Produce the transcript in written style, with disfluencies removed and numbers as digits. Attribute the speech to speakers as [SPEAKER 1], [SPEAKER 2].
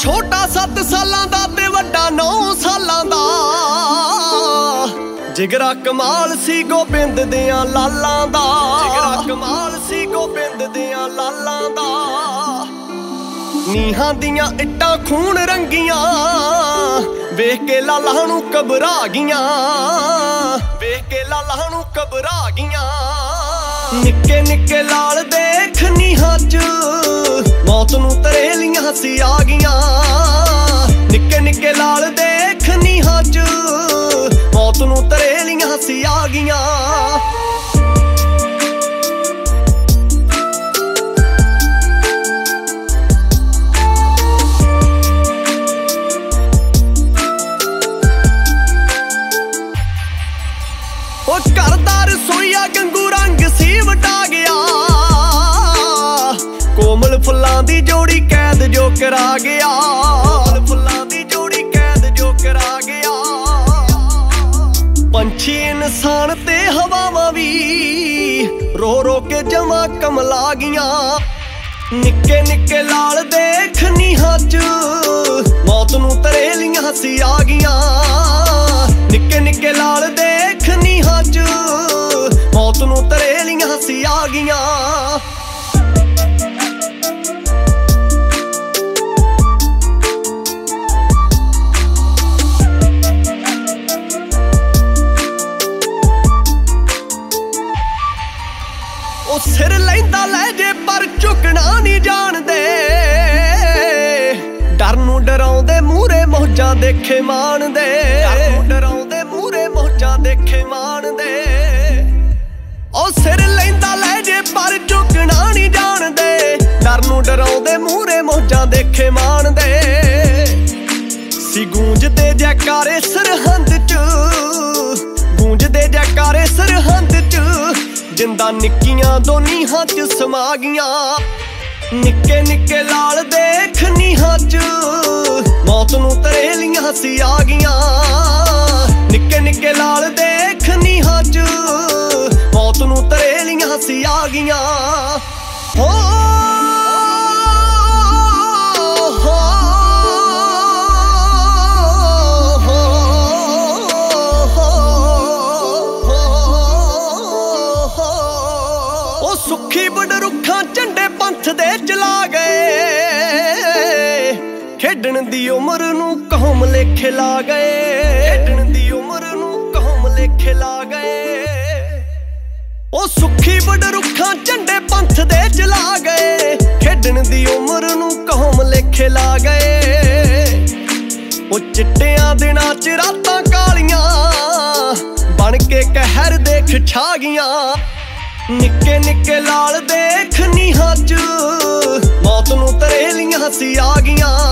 [SPEAKER 1] छोटा 7 सालां दा ते वड्डा 9 सालां दा। जिगरा कमाल सी गोबिंद दियां लालां दा, जिगरा कमाल सी गोबिंद दियां लालां दा। नीहां दियां इट्टां खून रंगियां, वेख के लालां नूं घबरा गियां, वेख के लालां नूं घबरा गियां। निक्के निक्के लाल देख नीहां च मौत नूं तरेलियां सी आ गियां। निक्के निक्के लाल देख नीहां च मौत नूं तरेलियां सी आ गियां। करदा रसोईया गंगू रंग सी वटा गया, कोमल फुल्लां दी जोड़ी कैद जो करा गया, कोमल फुल्लां दी जोड़ी कैद जो करा गया। पंछी इंसान ते हवावां भी रो रो के जमा कमला गियां। निक्के निक्के लाल देख नीहां च मौत नूं तरेलियां सी आ गियां। निक्के निक्के लाल देख नीहां च मौत नूं तरेलियां सी आ गियां। ओ सिर लैंदा लै जे पर झुकना नहीं जाणदे, डर नूं डराउंदे मूहरे मौजां देखे माणदे, डर नूं डराउंदे मूहरे मौजां देखे माणदे। ओ सिर लैंदा लै जे पर झुकना नहीं जाणदे, डर नूं डराउंदे मूहरे मौजां देखे माणदे। सी गूंजदे जैकारे सरहंद च, गूंजदे जैकारे सरहंद च। जिंदा निक्कियां दो नीहां च समा गियां। निक्के निक्के लाल देख नीहां च मौत नूं तरेलियां सी आ गियां। निक्के निक्के लाल देख नीहां च मौत नूं तरेलियां सी आ गियां। हो सुखी बड़ रुखां झंडे पंथ दे चला गए, खेडण दी उमर नूं कौम लेखे ला गए, खेडण दी उमर नूं कौम लेखे ला गए। ओ सुखी बड़ रुखां झंडे पंथ दे चला गए, खेडण दी उमर नूं कौम लेखे ला गए। ओ चिट्टियां दिनां च रातां कालियां, बन के कहर देख छा गियां। निक्के निक्के लाल देख नीहां च मौत नूं तरेलियां सी आ गियां।